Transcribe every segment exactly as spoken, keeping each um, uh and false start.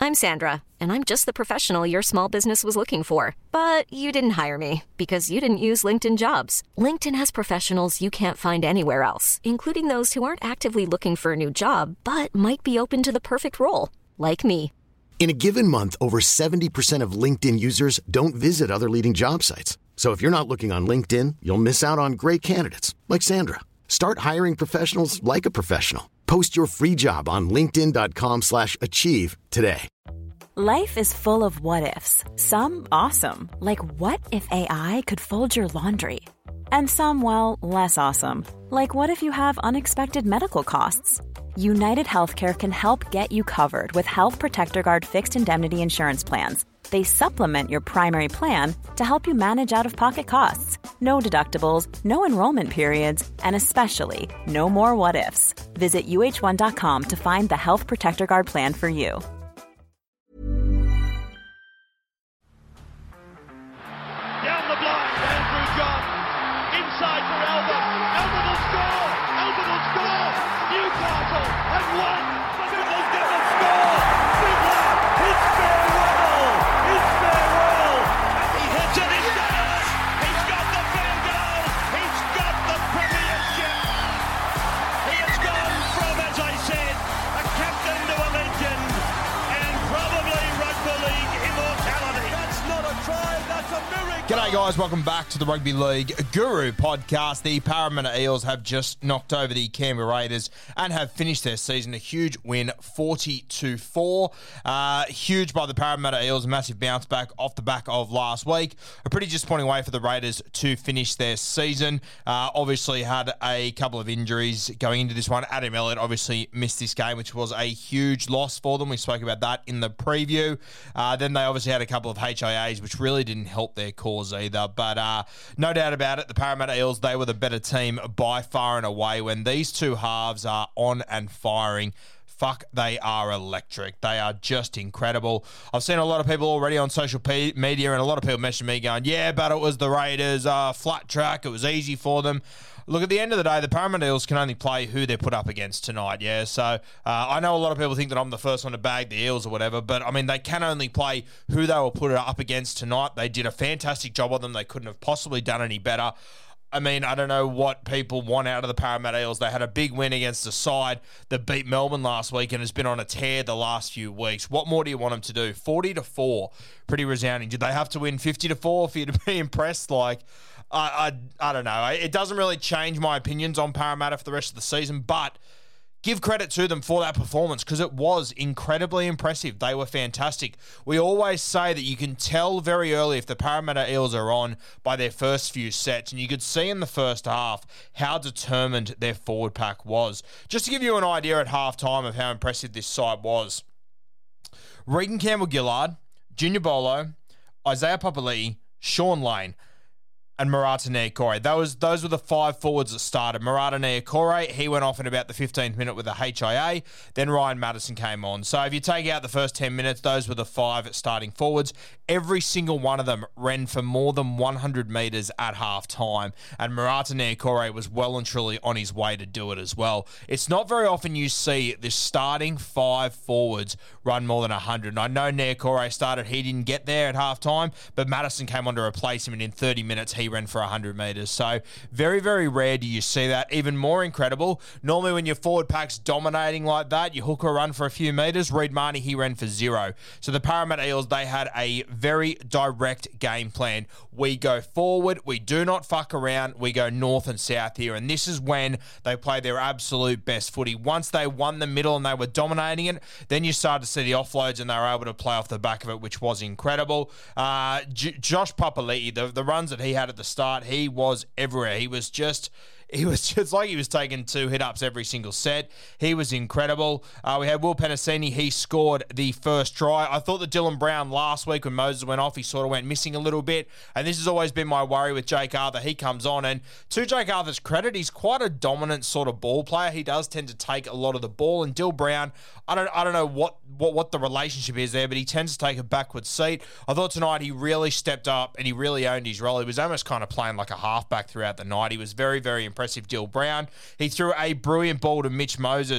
I'm Sandra, and I'm just the professional your small business was looking for. But you didn't hire me because you didn't use LinkedIn Jobs. LinkedIn has professionals you can't find anywhere else, including those who aren't actively looking for a new job, but might be open to the perfect role, like me. In a given month, over seventy percent of LinkedIn users don't visit other leading job sites. So if you're not looking on LinkedIn, you'll miss out on great candidates like Sandra. Start hiring professionals like a professional. Post your free job on linkedin dot com slash achieve today. Life is full of what-ifs. Some awesome, like what if A I could fold your laundry? And some, well, less awesome, like what if you have unexpected medical costs? United Healthcare can help get you covered with Health Protector Guard fixed indemnity insurance plans. They supplement your primary plan to help you manage out-of-pocket costs. No deductibles, no enrollment periods, and especially no more what-ifs. Visit U H one dot com to find the Health Protector Guard plan for you. Down the blind, Andrew John. Inside for Albert. Albert will score. Albert will score. Newcastle have won. Biddle's going to score. Fiddler, it's farewell. It's farewell. And he hits it. He's done it. He's got the field goal. He's got the premiership. He has gone from, as I said, a captain to a legend, and probably rugby league immortality. That's not a try. That's a miracle. G'day guys, welcome back to the Rugby League Guru podcast. The Parramatta Eels have just knocked over the Canberra Raiders and have finished their season. A huge win, forty to four. Uh, huge by the Parramatta Eels, a massive bounce back off the back of last week. A pretty disappointing way for the Raiders to finish their season. Uh, obviously had a couple of injuries going into this one. Adam Elliott obviously missed this game, which was a huge loss for them. We spoke about that in the preview. Uh, then they obviously had a couple of H I As, which really didn't help their cause either, but uh, no doubt about it, the Parramatta Eels, they were the better team by far and away. When these two halves are on and firing, fuck, they are electric. They are just incredible. I've seen a lot of people already on social media and a lot of people messaging me going, yeah, but it was the Raiders, uh, flat track, it was easy for them. Look, at the end of the day, the Parramatta Eels can only play who they're put up against tonight, yeah? So uh, I know a lot of people think that I'm the first one to bag the Eels or whatever, but, I mean, they can only play who they were put up against tonight. They did a fantastic job on them. They couldn't have possibly done any better. I mean, I don't know what people want out of the Parramatta Eels. They had a big win against the side that beat Melbourne last week and has been on a tear the last few weeks. What more do you want them to do? forty to four, pretty resounding. Did they have to win fifty to four for you to be impressed? Like, I, I I don't know. It doesn't really change my opinions on Parramatta for the rest of the season, but give credit to them for that performance because it was incredibly impressive. They were fantastic. We always say that you can tell very early if the Parramatta Eels are on by their first few sets, and you could see in the first half how determined their forward pack was. Just to give you an idea at halftime of how impressive this side was, Regan Campbell-Gillard, Junior Bolo, Isaiah Papali'i, Sean Lane, and Marata Niukore. Those, those were the five forwards that started. Marata Niukore, he went off in about the fifteenth minute with a H I A. Then Ryan Madison came on. So if you take out the first ten minutes, those were the five starting forwards. Every single one of them ran for more than one hundred metres at half time. And Marata Niukore was well and truly on his way to do it as well. It's not very often you see the starting five forwards run more than one hundred. And I know Niukore started, he didn't get there at half time, but Madison came on to replace him, and in thirty minutes, he ran for one hundred metres. So very, very rare do you see that. Even more incredible, normally when your forward pack's dominating like that, you hook a run for a few metres. Reid Marnie, he ran for zero. So the Parramatta Eels, they had a very direct game plan. We go forward, we do not fuck around, we go north and south here. And this is when they play their absolute best footy. Once they won the middle and they were dominating it, then you started to see the offloads and they were able to play off the back of it, which was incredible. Uh, J- Josh Papali'i, the, the runs that he had at the start, he was everywhere. He was just... He was just like he was taking two hit-ups every single set. He was incredible. Uh, we had Will Penasini. He scored the first try. I thought that Dylan Brown last week when Moses went off, he sort of went missing a little bit. And this has always been my worry with Jake Arthur. He comes on, and to Jake Arthur's credit, he's quite a dominant sort of ball player. He does tend to take a lot of the ball. And Dylan Brown, I don't I don't know what, what, what the relationship is there, but he tends to take a backward seat. I thought tonight he really stepped up and he really owned his role. He was almost kind of playing like a halfback throughout the night. He was very, very impressive. Impressive Dill Brown. He threw a brilliant ball to Mitch Moses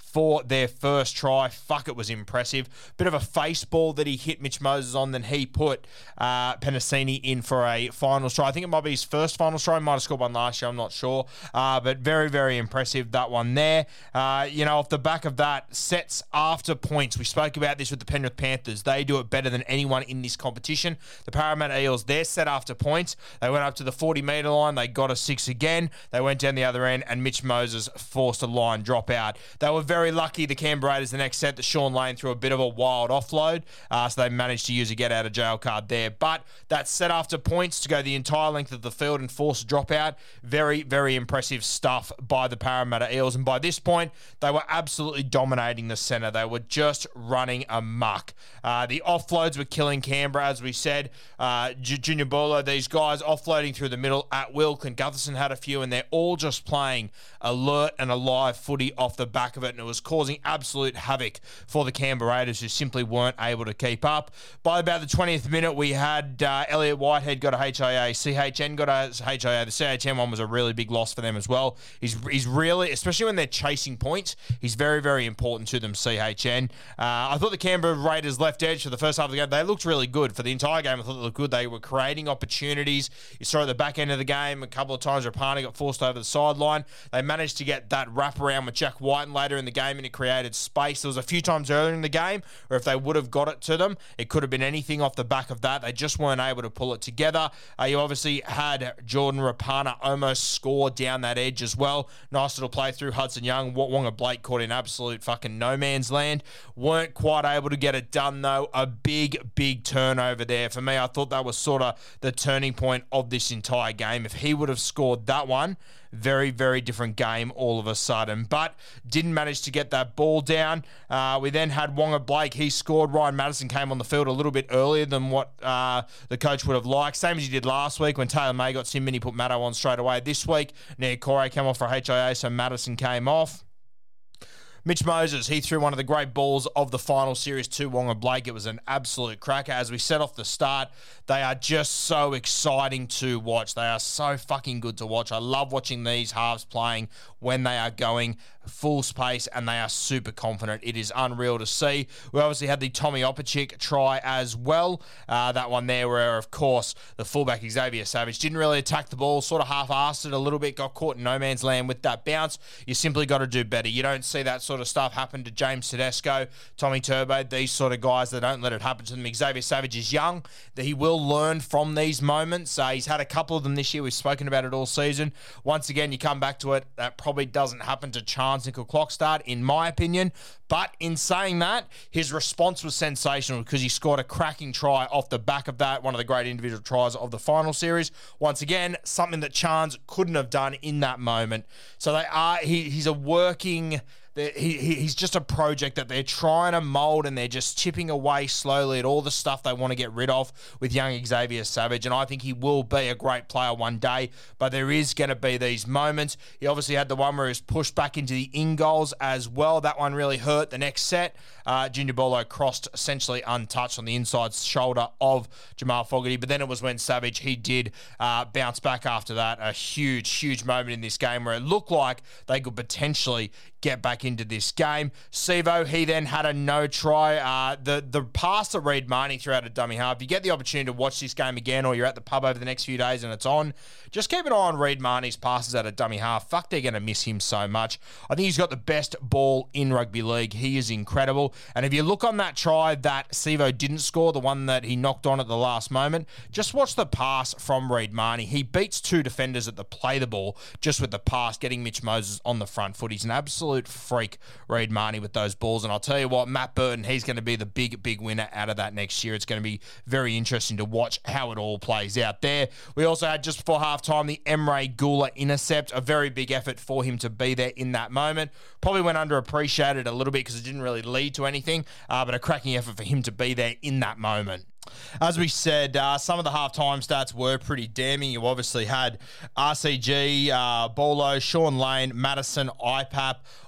for their first try. Fuck, it was impressive. Bit of a face ball that he hit Mitch Moses on, then he put uh, Penasini in for a finals try. I think it might be his first finals try. He might have scored one last year, I'm not sure. Uh, but very, very impressive, that one there. Uh, you know, off the back of that, sets after points. We spoke about this with the Penrith Panthers. They do it better than anyone in this competition. The Parramatta Eels, they're set after points. They went up to the forty-metre line. They got a six again. They went down the other end, and Mitch Moses forced a line drop out. They were very lucky, the Canberra Raiders, the next set, that Sean Lane threw a bit of a wild offload, uh, so they managed to use a get-out-of-jail card there. But that set after points to go the entire length of the field and force a dropout, very, very impressive stuff by the Parramatta Eels. And by this point, they were absolutely dominating the centre. They were just running amok. Uh, the offloads were killing Canberra, as we said. Uh, J- Junior Bolo, these guys offloading through the middle at will. Clint Gutherson had a few, and they're all just playing alert and alive footy off the back of it, and it was causing absolute havoc for the Canberra Raiders, who simply weren't able to keep up. By about the twentieth minute, we had uh, Elliot Whitehead got a H I A, C H N got a H I A. The C H N one was a really big loss for them as well. He's he's really, especially when they're chasing points, he's very, very important to them, C H N. Uh, I thought the Canberra Raiders left edge for the first half of the game, they looked really good. For the entire game, I thought they looked good. They were creating opportunities. You saw at the back end of the game, a couple of times Rapana got forced over the sideline. They managed to get that wraparound with Jack White later in the game, and it created space. There was a few times earlier in the game where if they would have got it to them, it could have been anything off the back of that. They just weren't able to pull it together. Uh, you obviously had Jordan Rapana almost score down that edge as well. Nice little play through Hudson Young. Wonga Blake caught in absolute fucking no man's land. Weren't quite able to get it done, though. A big, big turnover there. For me, I thought that was sort of the turning point of this entire game. If he would have scored that one, very, very different game all of a sudden. But didn't manage to get that ball down. Uh, we then had Wonga Blake. He scored. Ryan Madison came on the field a little bit earlier than what uh, the coach would have liked. Same as he did last week when Taylor May got Sim and he put Maddo on straight away. This week, Nia Corey came off for H I A, so Madison came off. Mitch Moses, he threw one of the great balls of the final series to Wonga Blake. It was an absolute cracker. As we said off the start, they are just so exciting to watch. They are so fucking good to watch. I love watching these halves playing when they are going full space and they are super confident. It is unreal to see. We obviously had the Tommy Opachik try as well. Uh, that one there where, of course, the fullback Xavier Savage didn't really attack the ball, sort of half-assed it a little bit, got caught in no man's land with that bounce. You simply got to do better. You don't see that sort of stuff happen to James Tedesco, Tommy Turbo, these sort of guys that don't let it happen to them. Xavier Savage is young, that he will learn from these moments. Uh, he's had a couple of them this year. We've spoken about it all season. Once again, you come back to it, that probably doesn't happen to Chance Nickel Clockstart, in my opinion. But in saying that, his response was sensational because he scored a cracking try off the back of that, one of the great individual tries of the final series. Once again, something that Chance couldn't have done in that moment. So they are. He, he's a working... He, he's just a project that they're trying to mould, and they're just chipping away slowly at all the stuff they want to get rid of with young Xavier Savage. And I think he will be a great player one day, but there is going to be these moments. He obviously had the one where he was pushed back into the in goals as well. That one really hurt. The next set, uh, Junior Bolo crossed essentially untouched on the inside shoulder of Jamal Fogarty. But then it was when Savage, he did uh, bounce back after that. A huge, huge moment in this game where it looked like they could potentially get back into this game. Sivo, he then had a no try. Uh, the the pass that Reid Marnie threw out a dummy half. If you get the opportunity to watch this game again, or you're at the pub over the next few days and it's on, just keep an eye on Reid Marnie's passes at a dummy half. Fuck, they're going to miss him so much. I think he's got the best ball in rugby league. He is incredible. And if you look on that try that Sivo didn't score, the one that he knocked on at the last moment, just watch the pass from Reid Marnie. He beats two defenders at the play the ball just with the pass, getting Mitch Moses on the front foot. He's an absolute freak, Reid Marnie, with those balls. And I'll tell you what, Matt Burton, he's going to be the big, big winner out of that next year. It's going to be very interesting to watch how it all plays out there. We also had, just before halftime, the Emre Gula intercept. A very big effort for him to be there in that moment. Probably went underappreciated a little bit because it didn't really lead to anything, uh, but a cracking effort for him to be there in that moment. As we said, uh, some of the halftime stats were pretty damning. You obviously had R C G, uh, Bolo, Sean Lane, Madison, I P A P,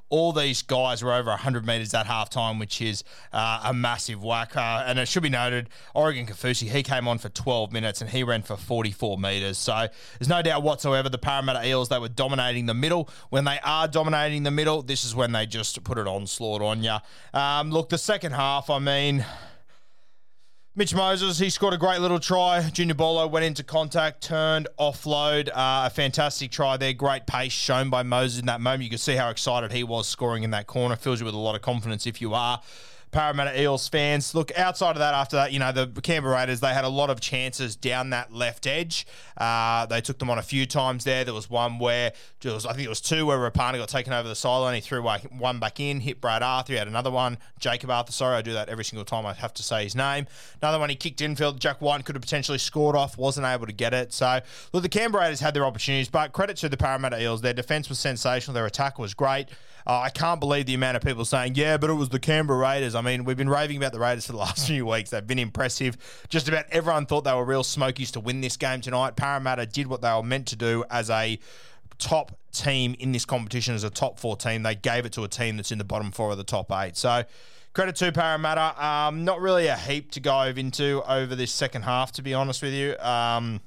all these guys were over one hundred metres at halftime, which is uh, a massive whack. Uh, and it should be noted, Oregon Kaufusi, he came on for twelve minutes and he ran for forty-four metres. So there's no doubt whatsoever the Parramatta Eels, they were dominating the middle. When they are dominating the middle, this is when they just put an onslaught on you. Um, look, the second half, I mean... Mitch Moses, he scored a great little try. Junior Bolo went into contact, turned, offload. Uh, a fantastic try there. Great pace shown by Moses in that moment. You could see how excited he was scoring in that corner. Fills you with a lot of confidence if you are Parramatta Eels fans. Look, outside of that, after that, you know, the Canberra Raiders, they had a lot of chances down that left edge. Uh, they took them on a few times there. There was one where, it was, I think it was two, where Rapana got taken over the sideline. He threw one back in, hit Brad Arthur. He had another one, Jacob Arthur. Sorry, I do that every single time I have to say his name. Another one he kicked infield. Jack White could have potentially scored off, wasn't able to get it. So, look, the Canberra Raiders had their opportunities, but credit to the Parramatta Eels. Their defence was sensational. Their attack was great. Uh, I can't believe the amount of people saying, yeah, but it was the Canberra Raiders. I mean, we've been raving about the Raiders for the last few weeks. They've been impressive. Just about everyone thought they were real smokies to win this game tonight. Parramatta did what they were meant to do as a top team in this competition, as a top four team. They gave it to a team that's in the bottom four of the top eight. So, credit to Parramatta. Um, not really a heap to go into over this second half, to be honest with you. Um...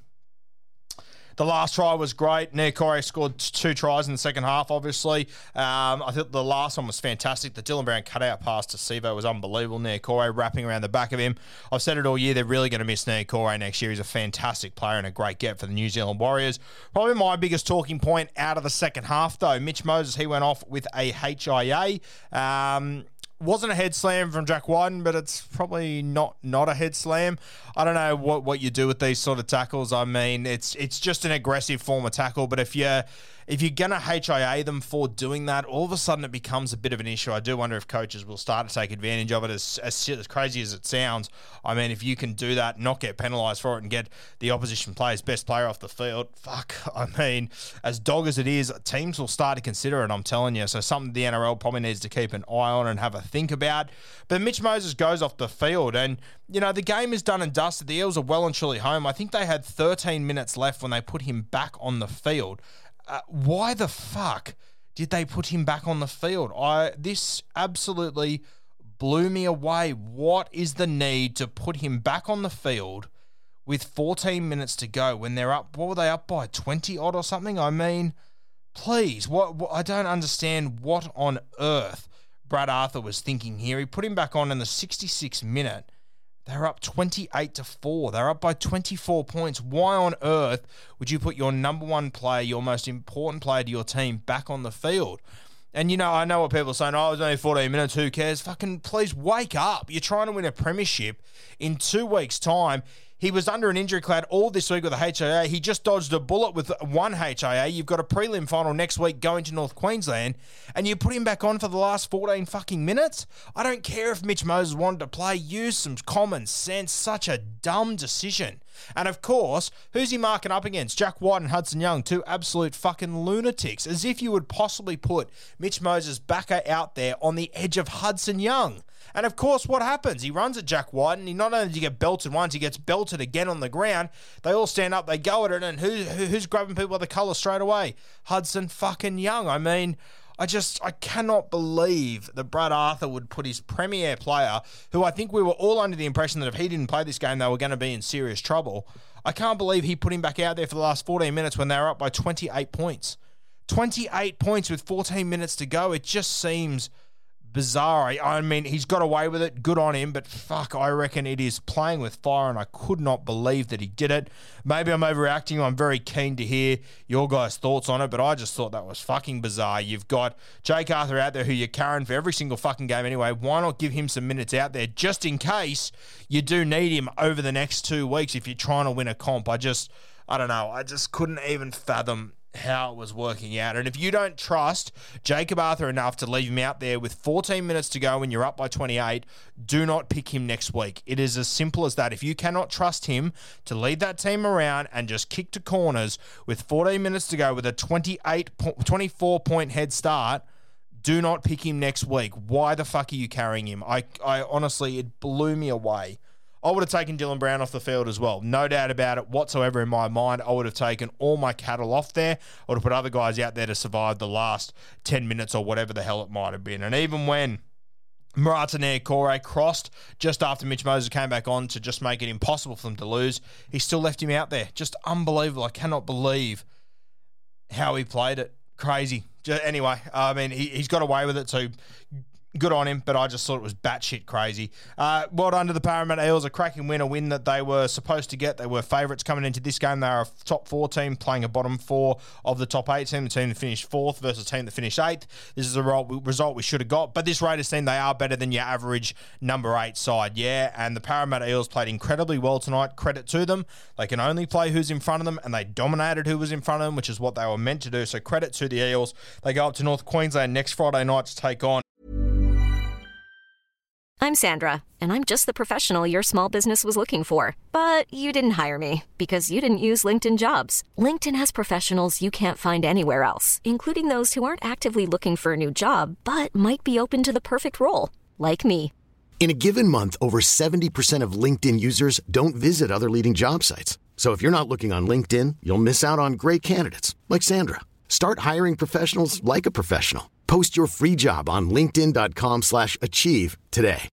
The last try was great. Niokore scored two tries in the second half, obviously. Um, I think the last one was fantastic. The Dylan Brown cutout pass to Sivo was unbelievable. Niokore wrapping around the back of him. I've said it all year, they're really going to miss Niokore next year. He's a fantastic player and a great get for the New Zealand Warriors. Probably my biggest talking point out of the second half, though. Mitch Moses, he went off with a H I A. Um... Wasn't a head slam from Jack Wyden, but it's probably not not a head slam. I don't know what, what you do with these sort of tackles. I mean, it's it's just an aggressive form of tackle, but if you're, if you're going to H I A them for doing that, all of a sudden it becomes a bit of an issue. I do wonder if coaches will start to take advantage of it, as, as, as crazy as it sounds. I mean, if you can do that, not get penalised for it, and get the opposition player's best player off the field, fuck, I mean, as dog as it is, teams will start to consider it, I'm telling you. So something the N R L probably needs to keep an eye on and have a think about. But Mitch Moses goes off the field, and, you know, the game is done and dusted. The Eels are well and truly home. I think they had thirteen minutes left when they put him back on the field. Uh, why the fuck did they put him back on the field? I This absolutely blew me away. What is the need to put him back on the field with fourteen minutes to go when they're up? What were they up by? twenty odd or something? I mean, please, what, what I don't understand what on earth Brad Arthur was thinking here. He put him back on in the sixty-sixth minute. They're up twenty-eight to four. They're up by twenty-four points. Why on earth would you put your number one player, your most important player to your team, back on the field? And, you know, I know what people are saying, oh, it was only fourteen minutes, who cares? Fucking please wake up. You're trying to win a premiership in two weeks' time. He was under an injury cloud all this week with a H I A. He just dodged a bullet with one H I A. You've got a prelim final next week going to North Queensland, and you put him back on for the last fourteen fucking minutes? I don't care if Mitch Moses wanted to play. Use some common sense. Such a dumb decision. And, of course, who's he marking up against? Jack White and Hudson Young, two absolute fucking lunatics. As if you would possibly put Mitch Moses back out there on the edge of Hudson Young. And, of course, what happens? He runs at Jack White, and he not only does he get belted once, he gets belted again on the ground. They all stand up, they go at it, and who, who who's grabbing people by the colour straight away? Hudson fucking Young. I mean, I just, I cannot believe that Brad Arthur would put his premier player, who I think we were all under the impression that if he didn't play this game, they were going to be in serious trouble. I can't believe he put him back out there for the last fourteen minutes when they were up by twenty-eight points. twenty-eight points with fourteen minutes to go. It just seems bizarre. I mean, he's got away with it. Good on him. But fuck, I reckon it is playing with fire, and I could not believe that he did it. Maybe I'm overreacting. I'm very keen to hear your guys' thoughts on it, but I just thought that was fucking bizarre. You've got Jake Arthur out there who you're carrying for every single fucking game anyway. Why not give him some minutes out there just in case you do need him over the next two weeks if you're trying to win a comp? I just, I don't know. I just couldn't even fathom how it was working out. And if you don't trust Jacob Arthur enough to leave him out there with fourteen minutes to go when you're up by twenty-eight, do not pick him next week. It is as simple as that. If you cannot trust him to lead that team around and just kick to corners with fourteen minutes to go with a twenty-eight, twenty-four point head start, do not pick him next week. Why the fuck are you carrying him? I, I honestly, it blew me away. I would have taken Dylan Brown off the field as well. No doubt about it whatsoever in my mind. I would have taken all my cattle off there. I would have put other guys out there to survive the last ten minutes or whatever the hell it might have been. And even when Marata Niukore crossed just after Mitch Moses came back on to just make it impossible for them to lose, he still left him out there. Just unbelievable. I cannot believe how he played it. Crazy. Just, anyway, I mean, he, he's got away with it, so good on him, but I just thought it was batshit crazy. Uh, well done to the Parramatta Eels, a cracking win, a win that they were supposed to get. They were favourites coming into this game. They are a top four team playing a bottom four of the top eight team, the team that finished fourth versus the team that finished eighth. This is a result we should have got, but this Raiders team, they are better than your average number eight side, yeah, and the Parramatta Eels played incredibly well tonight. Credit to them. They can only play who's in front of them, and they dominated who was in front of them, which is what they were meant to do, so credit to the Eels. They go up to North Queensland next Friday night to take on. I'm Sandra, and I'm just the professional your small business was looking for. But you didn't hire me because you didn't use LinkedIn Jobs. LinkedIn has professionals you can't find anywhere else, including those who aren't actively looking for a new job, but might be open to the perfect role, like me. In a given month, over seventy percent of LinkedIn users don't visit other leading job sites. So if you're not looking on LinkedIn, you'll miss out on great candidates like Sandra. Start hiring professionals like a professional. Post your free job on linkedin.com slash achieve today.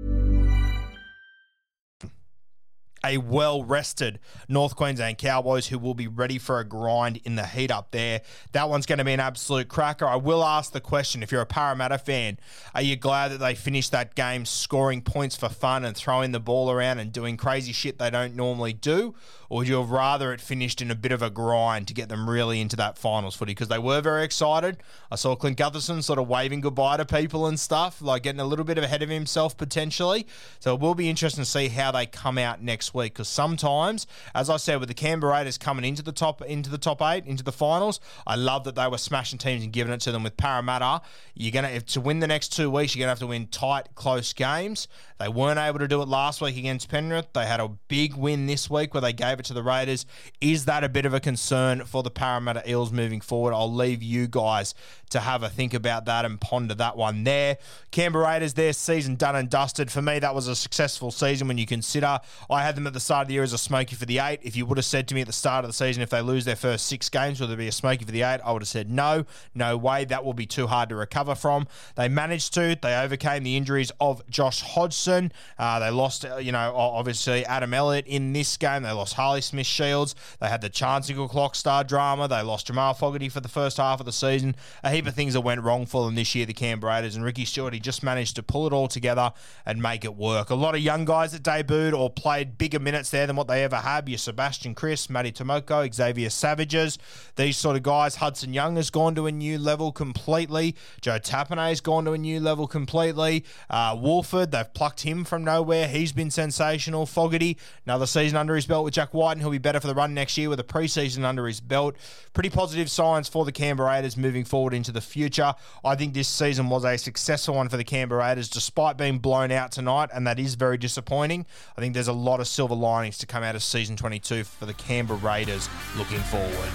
A well-rested North Queensland Cowboys who will be ready for a grind in the heat up there. That one's going to be an absolute cracker. I will ask the question, if you're a Parramatta fan, are you glad that they finished that game scoring points for fun and throwing the ball around and doing crazy shit they don't normally do? Or would you have rather it finished in a bit of a grind to get them really into that finals footy? Because they were very excited. I saw Clint Gutherson sort of waving goodbye to people and stuff, like getting a little bit ahead of himself potentially. So it will be interesting to see how they come out next week, because sometimes, as I said, with the Canberra Raiders coming into the top into the top eight, into the finals, I love that they were smashing teams and giving it to them. With Parramatta, you're gonna if, to win the next two weeks, you're gonna have to win tight, close games. They weren't able to do it last week against Penrith. They had a big win this week where they gave it to the Raiders. Is that a bit of a concern for the Parramatta Eels moving forward? I'll leave you guys to have a think about that and ponder that one there. Canberra Raiders, their season done and dusted. For me, that was a successful season when you consider I had them at the start of the year as a smoky for the eight. If you would have said to me at the start of the season, if they lose their first six games, will there be a smoky for the eight? I would have said no, no way. That will be too hard to recover from. They managed to. They overcame the injuries of Josh Hodgson. Uh, they lost, you know, obviously Adam Elliott in this game. They lost Harley Smith-Shields. They had the Chancellor clock star drama. They lost Jamal Fogarty for the first half of the season. A heap of things that went wrong for them this year, the Canberra Raiders, and Ricky Stewart, he just managed to pull it all together and make it work. A lot of young guys that debuted or played bigger minutes there than what they ever had. Your Sebastian Chris, Matty Tomoko, Xavier Savages, these sort of guys. Hudson Young has gone to a new level completely. Joe Tappanay's gone to a new level completely. Uh, Wolford, they've plucked him from nowhere. He's been sensational. Fogarty, another season under his belt with Jack White, and he'll be better for the run next year with a preseason under his belt. Pretty positive signs for the Canberra Raiders moving forward into the future. I think this season was a successful one for the Canberra Raiders, despite being blown out tonight, and that is very disappointing. I think there's a lot of silver linings to come out of season twenty-two for the Canberra Raiders looking forward.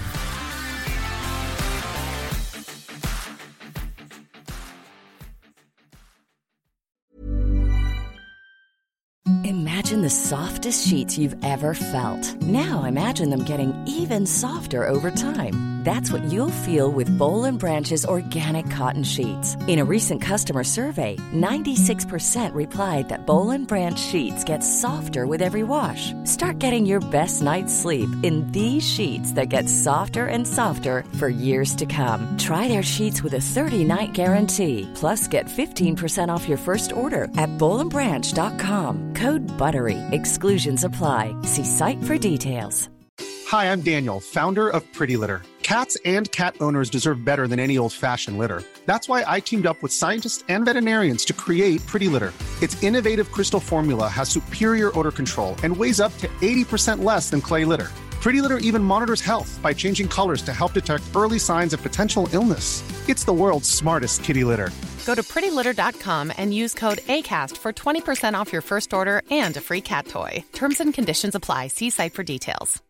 Imagine the softest sheets you've ever felt. Now imagine them getting even softer over time. That's what you'll feel with Boll and Branch's organic cotton sheets. In a recent customer survey, ninety-six percent replied that Boll and Branch sheets get softer with every wash. Start getting your best night's sleep in these sheets that get softer and softer for years to come. Try their sheets with a thirty-night guarantee. Plus, get fifteen percent off your first order at boll and branch dot com. Code BUTTERY. Exclusions apply. See site for details. Hi, I'm Daniel, founder of Pretty Litter. Cats and cat owners deserve better than any old-fashioned litter. That's why I teamed up with scientists and veterinarians to create Pretty Litter. Its innovative crystal formula has superior odor control and weighs up to eighty percent less than clay litter. Pretty Litter even monitors health by changing colors to help detect early signs of potential illness. It's the world's smartest kitty litter. Go to pretty litter dot com and use code ACAST for twenty percent off your first order and a free cat toy. Terms and conditions apply. See site for details.